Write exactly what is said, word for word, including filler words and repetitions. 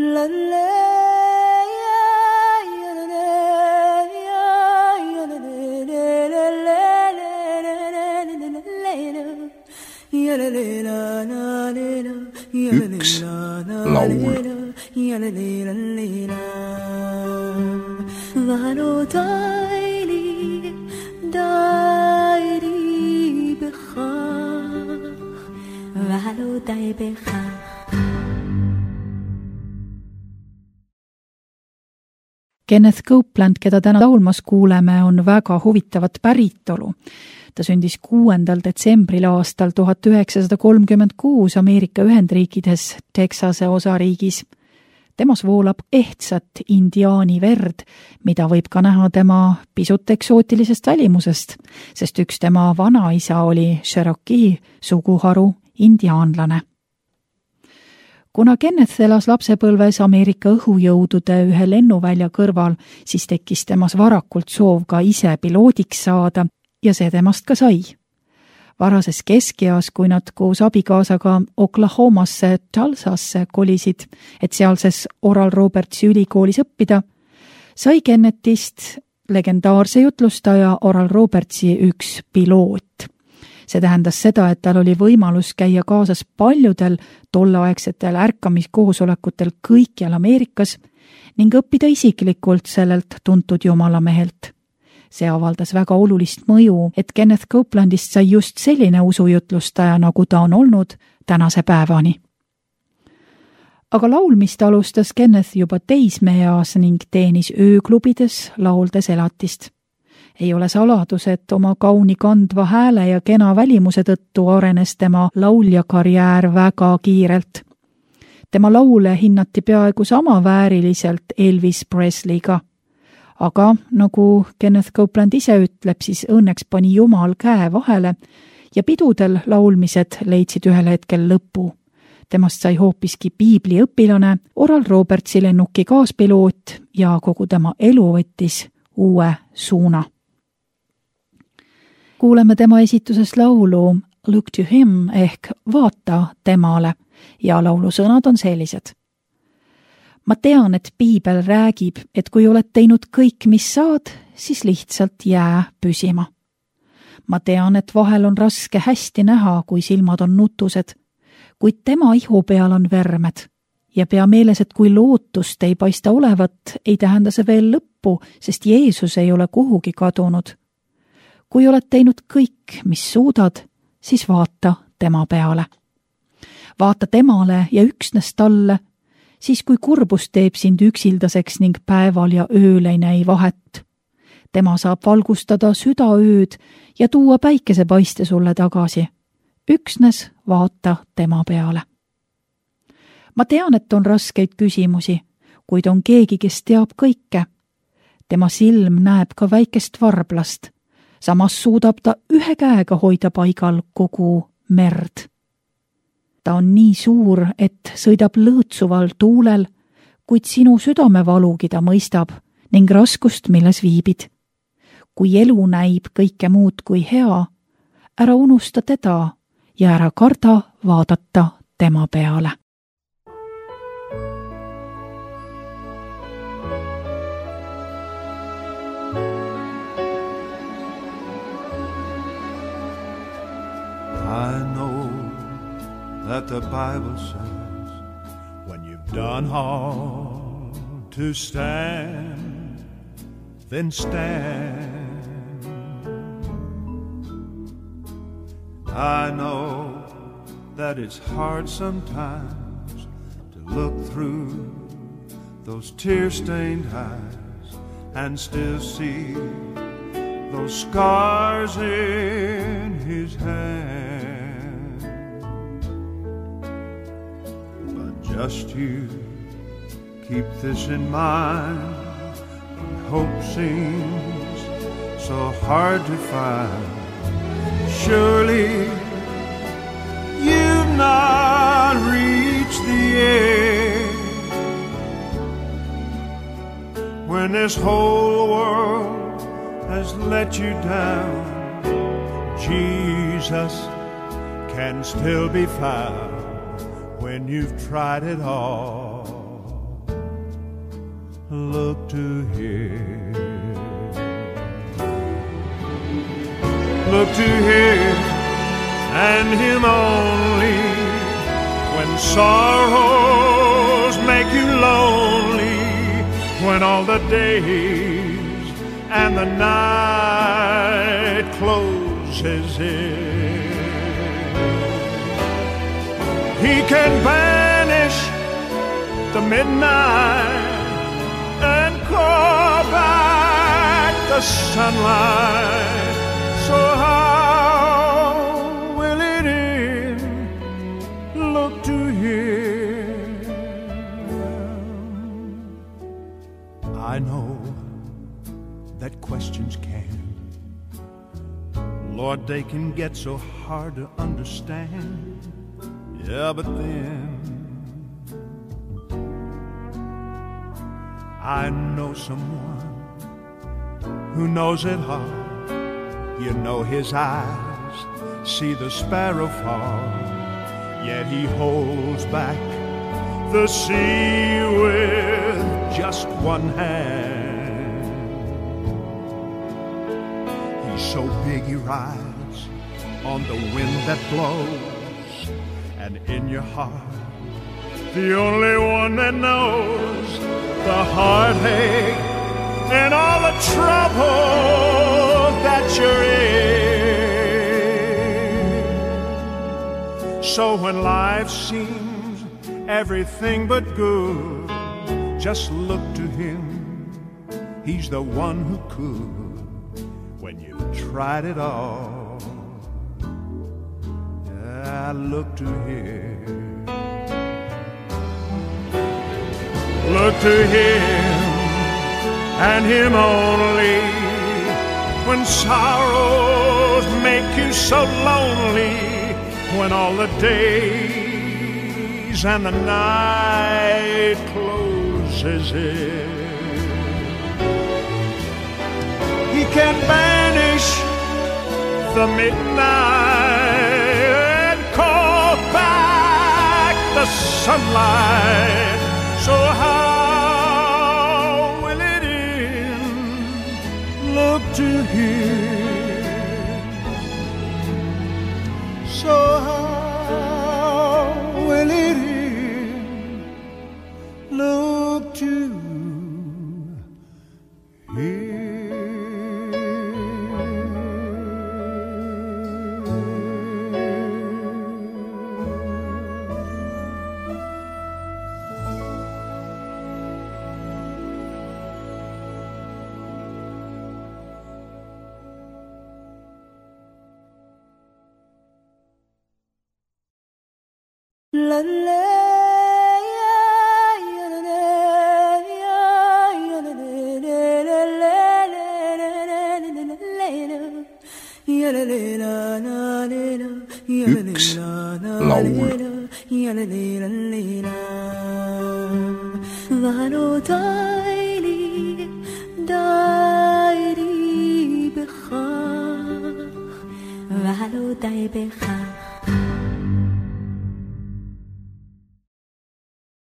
Üks laul. ולא די לי, די לי בכך, ולא די בכך. Kenneth Copeland, keda täna laulmas kuuleme, on väga huvitavat päritolu. Ta sündis kuuendal detsembril aastal tuhat üheksasada kolmkümmend kuus Ameerika Ühendriikides Texase osariigis. Temas voolab ehtsat indiaani verd, mida võib ka näha tema pisut eksootilisest välimusest, sest üks tema vanaisa oli Cherokee suguharu indiaanlane. Kuna Kenneth elas lapsepõlves Ameerika õhujõudude ühe lennuvälja kõrval, siis tekkis temas varakult soov ka ise piloodiks saada ja see temast ka sai. Varases keskeas, kui nad koos abikaasaga Oklahomasse Tulsasse kolisid, et sealses Oral Robertsi ülikoolis õppida, sai Kennethist legendaarse jutlustaja Oral Robertsi üks piloot. See tähendas seda, et tal oli võimalus käia kaasas paljudel tolleaegsetel ärkamiskoosolekutel kõikjal Ameerikas ning õppida isiklikult sellelt tuntud jumalamehelt. See avaldas väga olulist mõju, et Kenneth Copelandist sai just selline usujutlustaja, nagu ta on olnud tänase päevani. Aga laulmist alustas Kenneth juba teismeeas ning teenis ööklubides lauldes elatist. Ei ole saladus, et oma kauni kandva hääle ja kena välimuse tõttu arenes tema lauljakarjäär väga kiirelt. Tema laule hinnati peaaegu sama vääriliselt Elvis Presleyga. Aga nagu Kenneth Copeland ise ütleb, siis õnneks pani Jumal käe vahele ja pidudel laulmised leidsid ühel hetkel lõpu. Temast sai hoopiski piibli õpilane, Oral Robertsi lennuki kaaspiloot ja kogu tema elu võttis uue suuna. Kuuleme tema esituses laulu Look to him ehk Vaata temale ja laulu sõnad on sellised. Ma tean, et piibel räägib, et kui oled teinud kõik, mis saad, siis lihtsalt jää püsima. Ma tean, et vahel on raske hästi näha, kui silmad on nutused, kuid tema ihu peal on vermed ja pea meeles, et kui lootust ei paista olevat, ei tähenda see veel lõppu, sest Jeesus ei ole kuhugi kadunud. Kui oled teinud kõik, mis suudad, siis vaata tema peale. Vaata temale ja üksnes talle, siis kui kurbus teeb sind üksildaseks ning päeval ja ööl ei näi vahet. Tema saab valgustada südaööd ja tuua päikesepaiste sulle tagasi. Üksnes vaata tema peale. Ma tean, et on raskeid küsimusi, kuid on keegi, kes teab kõike. Tema silm näeb ka väikest varblast. Samas suudab ta ühe käega hoida paigal kogu merd. Ta on nii suur, et sõidab lõõtsuval tuulel, kuid sinu südamevalugi ta mõistab ning raskust, milles viibid. Kui elu näib kõike muud kui hea, ära unusta teda ja ära karda vaadata tema peale. I know that the Bible says when you've done all to stand, then stand. I know that it's hard sometimes to look through those tear-stained eyes and still see those scars in his hand. Just you keep this in mind when hope seems so hard to find. Surely you've not reached the end when this whole world has let you down. Jesus can still be found when you've tried it all. look to Him. Look to Him and Him only when sorrows make you lonely, when all the days and the night closes in. He can banish the midnight and call back the sunlight. So how will it end? Look to Him. I know that questions can, Lord, they can get so hard to understand. Yeah, but then I know someone who knows it all. You know His eyes see the sparrow fall, yet He holds back the sea with just one hand. He's so big He rides on the wind that blows, and in your heart, the only one that knows the heartache and all the trouble that you're in. So when life seems everything but good, just look to Him. He's the one who could when you've tried it all. Yeah, look to Him. Look to Him and Him only when sorrows make you so lonely, when all the days and the night closes in. He can banish the midnight and call back the sunlight. So how will it end? Look to Him. So how will it end? Look to Him. La la üks laul. ואנו די לי, די לי בכך, ואנו די בכך.